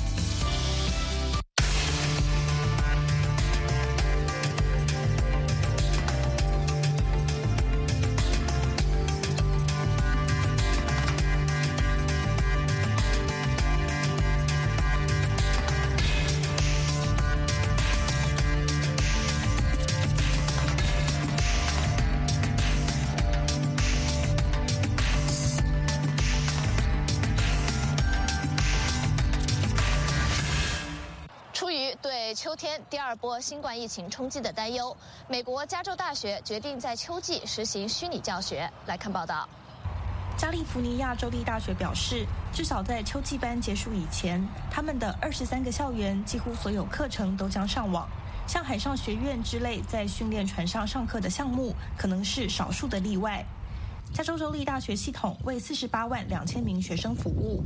秋天第二波新冠疫情冲击的担忧，美国加州大学决定在秋季实行虚拟教学。来看报道。 加利福尼亚州立大学表示，至少在秋季班结束以前，他们的二十三个校园几乎所有课程都将上网。像海上学院之类在训练船上上课的项目，可能是少数的例外。加州州立大学系统为四十八万两千名学生服务。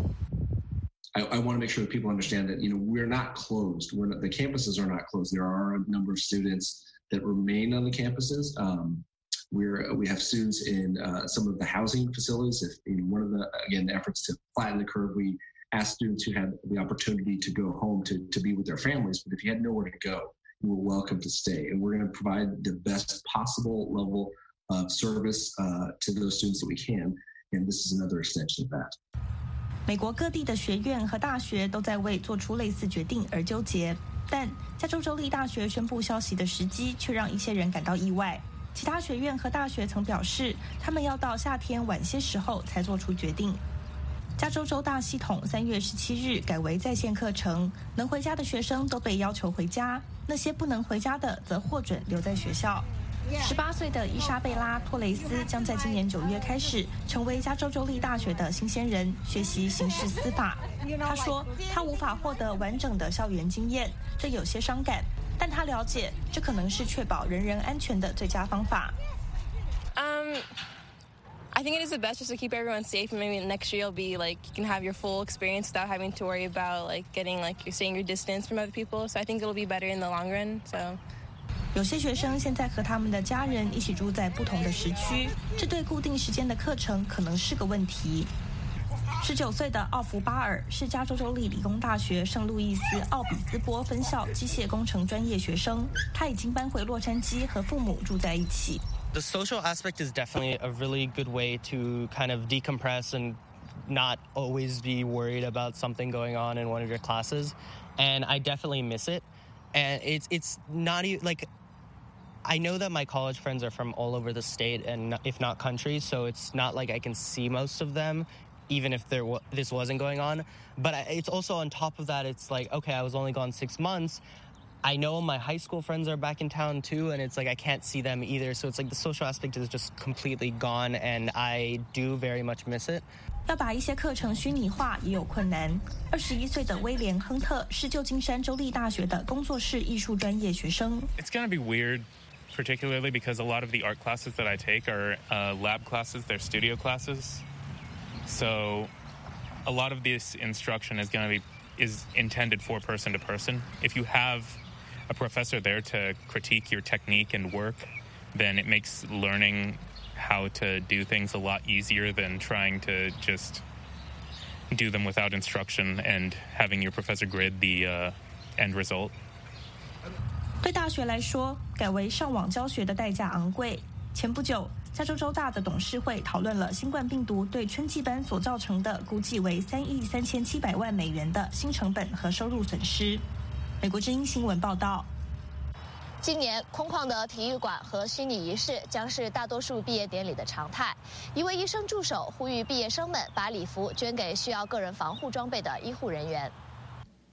I, I want to make sure that people understand that, you know, we're not closed. We're not, the campuses are not closed. There are a number of students that remain on the campuses. Um, we're, we have students in uh, some of the housing facilities. If you know, one of the, again, the efforts to flatten the curve, we ask students who had the opportunity to go home to, to be with their families. But if you had nowhere to go, you were welcome to stay. And we're going to provide the best possible level of service uh, to those students that we can. And this is another extension of that. 美国各地的学院和大学都在为做出类似决定而纠结，但加州州立大学宣布消息的时机却让一些人感到意外。其他学院和大学曾表示，他们要到夏天晚些时候才做出决定。加州州大系统三月十七日改为在线课程，能回家的学生都被要求回家，那些不能回家的则获准留在学校。十八岁的伊莎贝拉·托雷斯将在今年九月开始成为加州州立大学的新鲜人，学习刑事司法。他说，他无法获得完整的校园经验，这有些伤感，但他了解这可能是确保人人安全的最佳方法。 Um, I think it is the best just to keep everyone safe, and maybe next year you'll be like you can have your full experience without having to worry about like getting like you're staying your distance from other people. So I think it'll be better in the long run. So. 有些学生现在和他们的家人一起住在不同的时区，这对固定时间的课程可能是个问题。十九岁的奥弗巴尔是加州州立理工大学圣路易斯奥比兹波分校机械工程专业学生，他已经搬回洛杉矶和父母住在一起。 The social aspect is definitely a really good way to kind of decompress and not always be worried about something going on in one of your classes, and I definitely miss it. And it's it's not even like I know that my college friends are from all over the state and if not country, so it's not like I can see most of them even if there w- this wasn't going on. But it's also on top of that, it's like, okay, I was only gone six months. I know my high school friends are back in town too, and it's like I can't see them either. So it's like the social aspect is just completely gone, and I do very much miss it. 要把一些课程虚拟化也有困难。二十一岁的威廉·亨特是旧金山州立大学的工作室艺术专业学生。 It's going to be weird, particularly because a lot of the art classes that I take are uh, lab classes, they're studio classes. So a lot of this instruction is going to be is intended for person to person. If you have a professor there to critique your technique and work, then it makes learning how to do things a lot easier than trying to just do them without instruction and having your professor grid the uh, end result. 对大学来说，改为上网教学的代价昂贵。前不久，加州州大的董事会讨论了新冠病毒对春季班所造成的估计为三亿三千七百万美元的新成本和收入损失。美国之音新闻报道。 今年空旷的体育馆和虚拟仪式将是大多数毕业典礼的常态。一位医生助手呼吁毕业生们把礼服捐给需要个人防护装备的医护人员。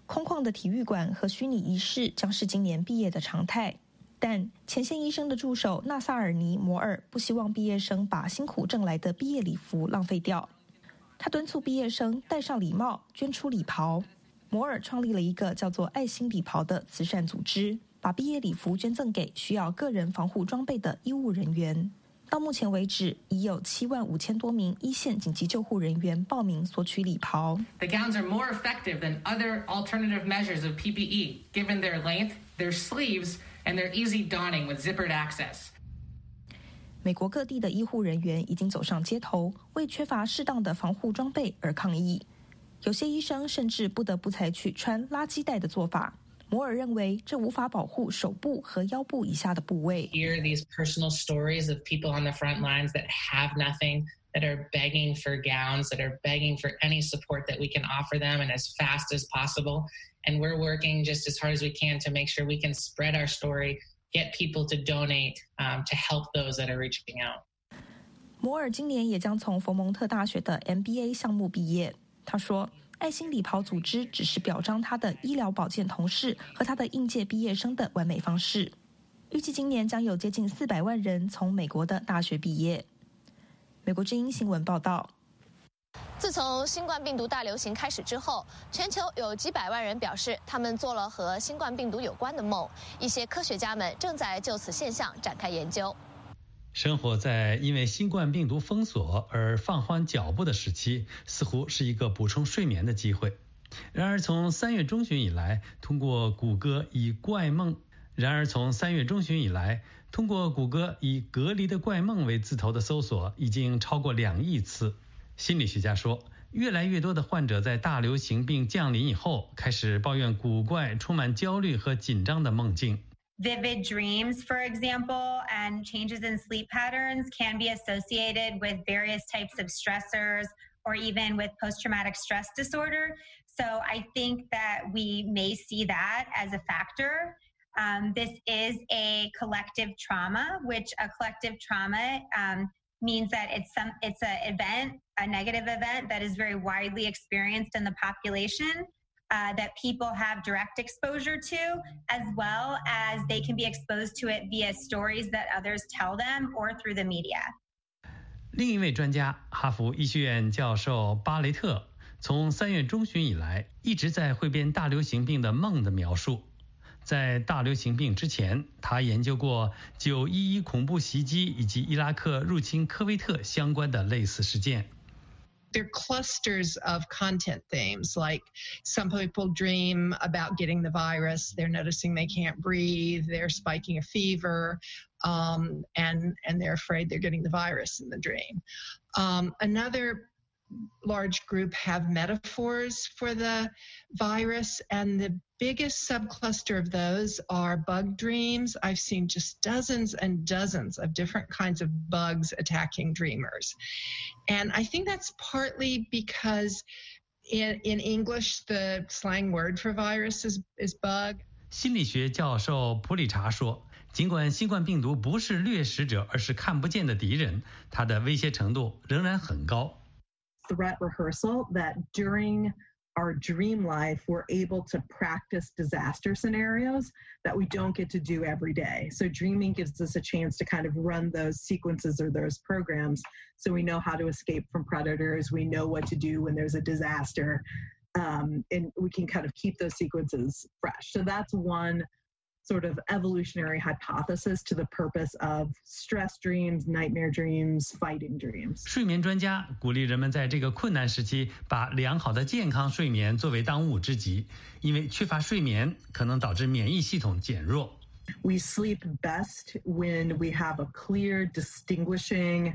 空旷的体育馆和虚拟仪式将是今年毕业的常态。但前线医生的助手纳萨尔尼·摩尔不希望毕业生把辛苦挣来的毕业礼服浪费掉。他敦促毕业生戴上礼帽，捐出礼袍。摩尔创立了一个叫做爱心礼袍的慈善组织，把毕业礼服捐赠给需要个人防护装备的医务人员。到目前为止，已有七万五千多名一线紧急救护人员报名索取礼袍。 The gowns are more effective than other alternative measures of P P E, given their length, their sleeves, and their easy donning with zippered access. 美国各地的医护人员已经走上街头，为缺乏适当的防护装备而抗议。有些医生甚至不得不采取穿垃圾袋的做法。摩尔认为，这无法保护手部和腰部以下的部位。 Hear these personal stories of people on the front lines that have nothing, that are begging for gowns, that are begging for any support that we can offer them and as fast as possible. And we're working just as hard as we can to make sure we can spread our story, get people to donate, um, to help those that are reaching out. 摩尔今年也将从佛蒙特大学的 M B A 项目毕业。他说，爱心礼袍组织只是表彰他的医疗保健同事和他的应届毕业生的完美方式。预计今年将有接近四百万人从美国的大学毕业。美国之音新闻报道。 自从新冠病毒大流行开始之后，全球有几百万人表示他们做了和新冠病毒有关的梦。一些科学家们正在就此现象展开研究。 生活在因为新冠病毒封锁而放缓脚步的时期，似乎是一个补充睡眠的机会。然而从三月中旬以来，通过谷歌以怪梦然而从三月中旬以来，通过谷歌以隔离的怪梦为字头的搜索已经超过两亿次。心理学家说，越来越多的患者在大流行病降临以后，开始抱怨古怪、充满焦虑和紧张的梦境。 Vivid dreams, for example, and changes in sleep patterns can be associated with various types of stressors or even with post-traumatic stress disorder. So I think that we may see that as a factor. Um, this is a collective trauma, which a collective trauma um, means that it's some it's an event, a negative event that is very widely experienced in the population. Uh, that people have direct exposure to, as well as they can be exposed to it via stories that others tell them or through the media. 另一位专家，哈佛医学院教授巴雷特，从三月中旬以来一直在汇编大流行病的梦的描述。在大流行病之前，他研究过九一一恐怖袭击以及伊拉克入侵科威特相关的类似事件。 They're clusters of content themes, like some people dream about getting the virus, they're noticing they can't breathe, they're spiking a fever, um, and, and they're afraid they're getting the virus in the dream. Um, another large group have metaphors for the virus, and the biggest subcluster of those are bug dreams. I've seen just dozens and dozens of different kinds of bugs attacking dreamers. And I think that's partly because in, in English, the slang word for virus is, is bug. 心理学教授普理查说，尽管新冠病毒不是掠食者，而是看不见的敌人，它的威胁程度仍然很高。 Threat rehearsal that during our dream life, we're able to practice disaster scenarios that we don't get to do every day. So dreaming gives us a chance to kind of run those sequences or those programs so we know how to escape from predators, we know what to do when there's a disaster, um, and we can kind of keep those sequences fresh. So that's one sort of evolutionary hypothesis to the purpose of stress dreams, nightmare dreams, fighting dreams. 睡眠专家鼓励人们在这个困难时期把良好的健康睡眠作为当务之急，因为缺乏睡眠可能导致免疫系统减弱。 We sleep best when we have a clear, distinguishing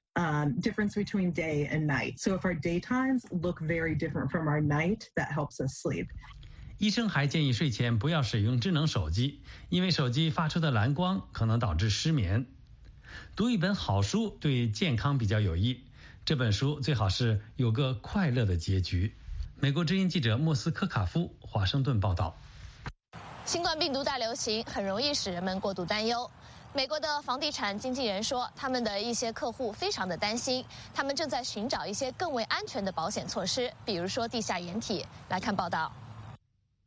um, difference between day and night. So if our daytimes look very different from our night, that helps us sleep. 医生还建议睡前不要使用智能手机，因为手机发出的蓝光可能导致失眠。读一本好书对健康比较有益，这本书最好是有个快乐的结局。美国之音记者莫斯科卡夫华盛顿报道。 新冠病毒大流行很容易使人们过度担忧。美国的房地产经纪人说，他们的一些客户非常的担心，他们正在寻找一些更为安全的保险措施，比如说地下掩体。来看报道。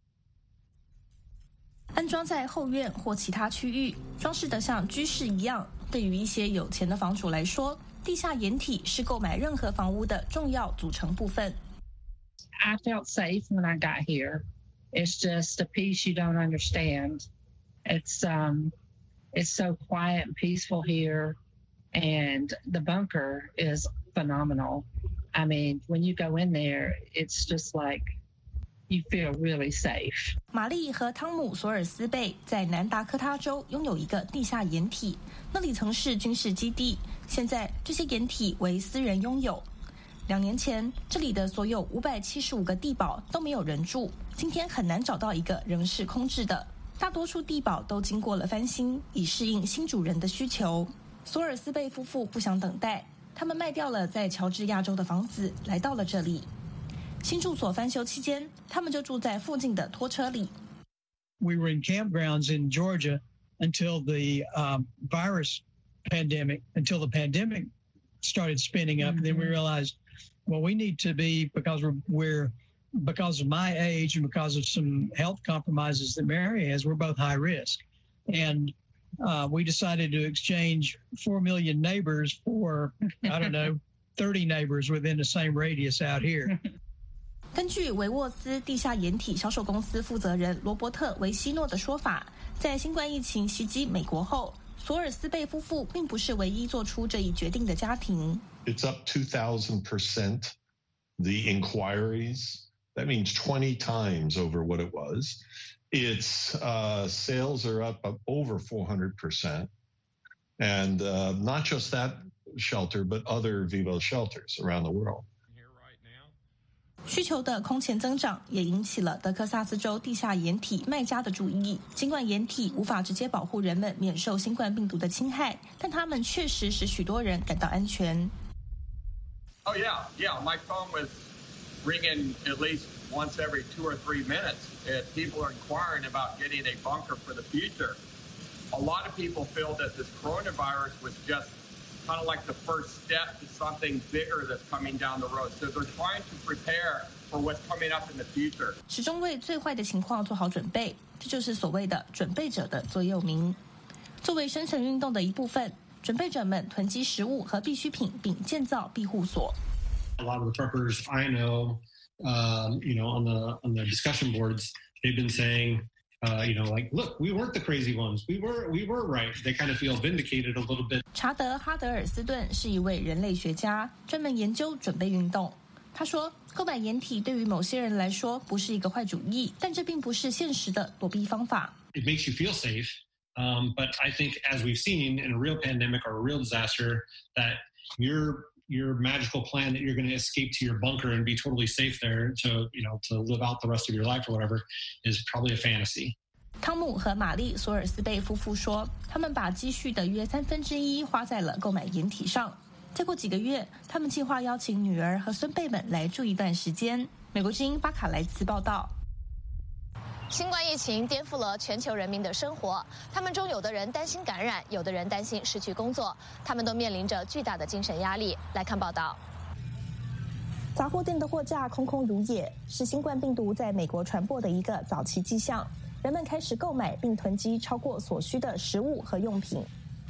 安装在后院或其他区域，装饰得像居室一样。对于一些有钱的房主来说，地下掩体是购买任何房屋的重要组成部分。 I felt safe when I got here. It's just a piece you don't understand. It's um, it's so quiet and peaceful here, and the bunker is phenomenal. I mean, when you go in there, it's just like you feel really safe. 玛丽和汤姆·索尔斯贝在南达科他州拥有一个地下掩体，那里曾是军事基地，现在这些掩体为私人拥有。两年前，这里的所有五百七十五个地堡都没有人住，今天很难找到一个仍是空置的。大多数地堡都经过了翻新，以适应新主人的需求。索尔斯贝夫妇不想等待，他们卖掉了在乔治亚州的房子，来到了这里。新住所翻修期间，他们就住在附近的拖车里。 We were in campgrounds in Georgia until the um, virus pandemic, until the pandemic started spinning up. Mm-hmm. And then we realized, well, we need to be, because we're, we're because of my age and because of some health compromises that Mary has, we're both high risk. And uh, we decided to exchange four million neighbors for, I don't know, thirty neighbors within the same radius out here. 根据维沃斯地下掩体销售公司负责人罗伯特·维希诺的说法，在新冠疫情袭击美国后，索尔斯贝夫妇并不是唯一做出这一决定的家庭。 It's up two thousand percent, the inquiries. That means twenty times over what it was. Its uh, sales are up, up over four hundred percent. And uh, not just that shelter, but other Vivo shelters around the world. 需求的空前增长也引起了德克萨斯州地下掩体卖家的注意。尽管掩体无法直接保护人们免受新冠病毒的侵害，但它们确实使许多人感到安全。 Oh yeah, yeah. My phone was ringing at least once every two or three minutes. And people are inquiring about getting a bunker for the future. A lot of people feel that this coronavirus was just kind of like the first step to something bigger that's coming down the road. So they're trying to prepare for what's coming up in the future. 始终为最坏的情况做好准备，这就是所谓的准备者的座右铭。作为生存运动的一部分，准备者们囤积食物和必需品，并建造庇护所。 A lot of the preppers I know, um, you know, on the on the discussion boards, they've been saying, uh, you know, like, look, we weren't the crazy ones. We were, we were right. They kind of feel vindicated a little bit. 查德·哈德尔斯顿是一位人类学家，专门研究准备运动。他说，购买掩体对于某些人来说不是一个坏主意，但这并不是现实的躲避方法。 It makes you feel safe, um, but I think, as we've seen in a real pandemic or a real disaster, that your your magical plan that you're going to escape to your bunker and be totally safe there to, you know, to live out the rest of your life or whatever is probably a fantasy. 汤姆和玛丽·索尔斯贝夫妇说，他们把积蓄的约三分之一花在了购买掩体上。再过几个月，他们计划邀请女儿和孙辈们来住一段时间。美国之音巴卡莱茨报道。 新冠疫情颠覆了全球人民的生活，他们中有的人担心感染，有的人担心失去工作，他们都面临着巨大的精神压力。来看报道。 杂货店的货架空空如也，是新冠病毒在美国传播的一个早期迹象。人们开始购买并囤积超过所需的食物和用品。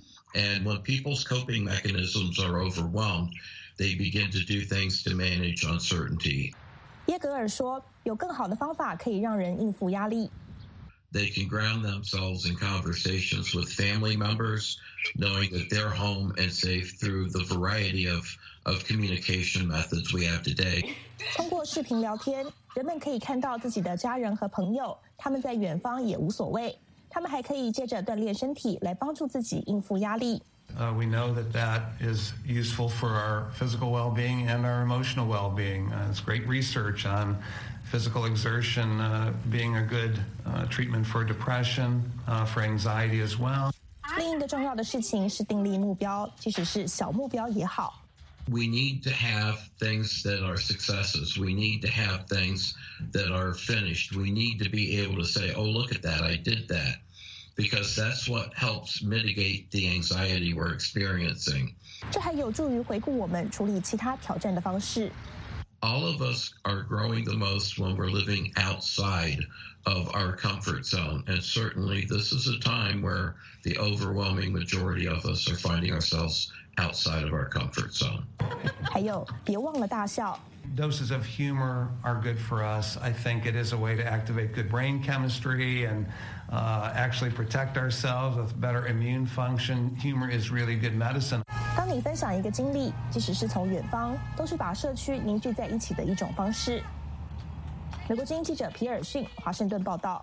And when people's coping mechanisms are overwhelmed, they begin to do things to manage uncertainty. 耶格尔说，有更好的方法可以让人应付压力。 They can ground themselves in conversations with family members, knowing that they're home and safe through the variety of, of communication methods we have today. 通过视频聊天，人们可以看到自己的家人和朋友，他们在远方也无所谓。他们还可以借着锻炼身体来帮助自己应付压力。 Uh, we know that that is useful for our physical well-being and our emotional well-being. Uh, it's great research on physical exertion uh, being a good uh, treatment for depression, uh, for anxiety as well. 另一个重要的事情是订立目标，即使是小目标也好。 We need to have things that are successes. We need to have things that are finished. We need to be able to say, oh, look at that, I did that. Because that's what helps mitigate the anxiety we're experiencing. 这还有助于回顾我们处理其他挑战的方式。 All of us are growing the most when we're living outside of our comfort zone. And certainly this is a time where the overwhelming majority of us are finding ourselves outside of our comfort zone. 还有，别忘了大笑。 Doses of humor are good for us. I think it is a way to activate good brain chemistry and uh, actually protect ourselves with better immune function. Humor is really good medicine. 当你分享一个经历，即使是从远方，都是把社区凝聚在一起的一种方式。美国之音记者皮尔逊，华盛顿报道。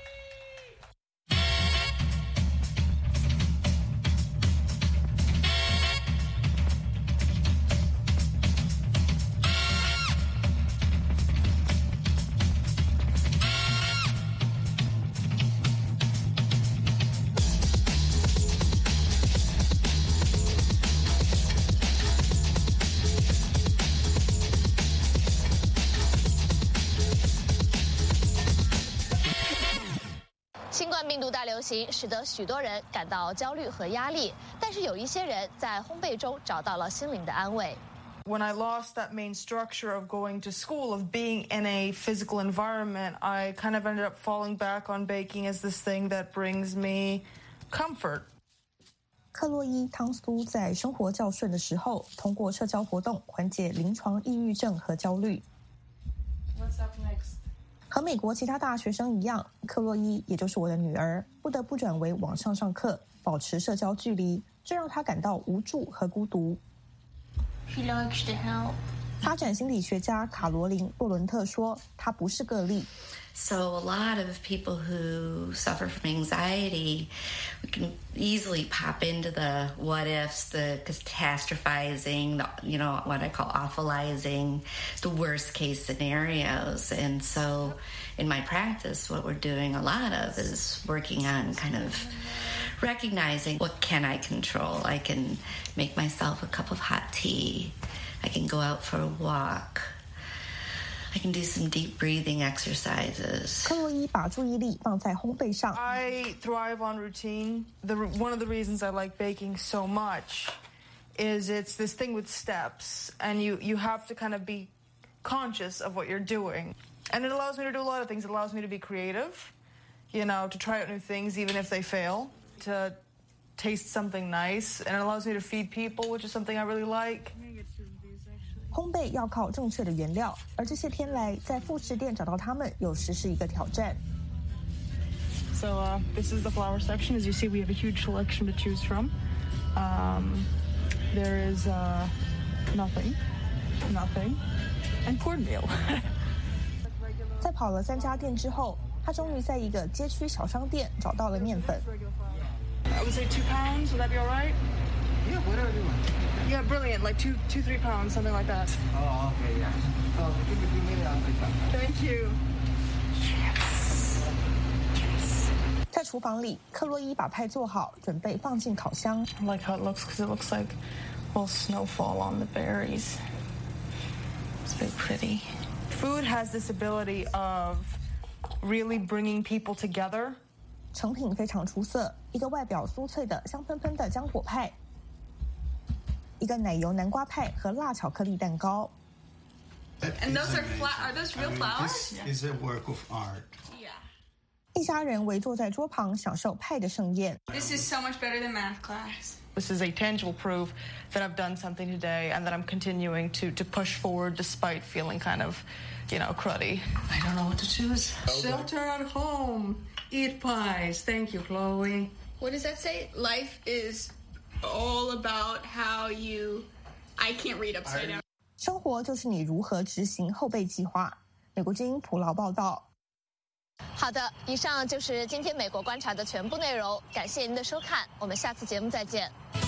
新冠病毒大流行使得许多人感到焦虑和压力，但是有一些人在烘焙中找到了心灵的安慰。 When I lost that main structure of going to school, of being in a physical environment, I kind of ended up falling back on baking as this thing that brings me comfort. 克洛伊·汤苏在生活较顺的时候，通过社交活动缓解临床抑郁症和焦虑。 What's up next? 和美国其他大学生一样，克洛伊也就是我的女儿，不得不转为网上上课，保持社交距离，这让她感到无助和孤独。 She likes to help. 发展心理学家卡罗琳·洛伦特说，她不是个例。 So a lot of people who suffer from anxiety, we can easily pop into the what ifs, the catastrophizing, the, you know, what I call awfulizing, the worst case scenarios. And so in my practice, what we're doing a lot of is working on kind of recognizing what can I control. I can make myself a cup of hot tea. I can go out for a walk.I can do some deep breathing exercises. 克洛伊把注意力放在烘焙上。 I thrive on routine. The, one of the reasons I like baking so much is it's this thing with steps, and you, you have to kind of be conscious of what you're doing. And it allows me to do a lot of things. It allows me to be creative, you know, to try out new things even if they fail, to taste something nice, and it allows me to feed people, which is something I really like. 烘焙要靠正确的原料，而这些天来在副食店找到它们，有时是一个挑战。 So uh, this is the flour section. As you see, we have a huge selection to choose from. Um, there is uh, nothing, nothing, and cornmeal. 在跑了三家店之后，他终于在一个街区小商店找到了面粉。 I would say two pounds. Would that be all right? Yeah, whatever you want.Yeah, brilliant. Like two, two, three pounds, something like that. Oh, okay, yeah. Oh, give me, give me that. Thank you. Yes. Yes. 在厨房里，克洛伊把派做好，准备放进烤箱。 I like how it looks because it looks like a little snowfall on the berries. It's very pretty. Food has this ability of really bringing people together. 成品非常出色，一个外表酥脆的香喷喷的浆果派。一个奶油南瓜派和辣巧克力蛋糕。 And those are fla- are those real flowers? This is a work of art. Yeah. 一家人围坐在桌旁享受派的盛宴。 This is so much better than math class. This is a tangible proof that I've done something today and that I'm continuing to to push forward despite feeling kind of, you know, cruddy. I don't know what to choose. Shelter at home. Eat pies. Thank you, Chloe. What does that say? Life is all about how you I can't read upside down. 生活就是你如何执行后备计划。美国之音普劳报道。 好的，以上就是今天美国观察的全部内容，感谢您的收看，我们下次节目再见。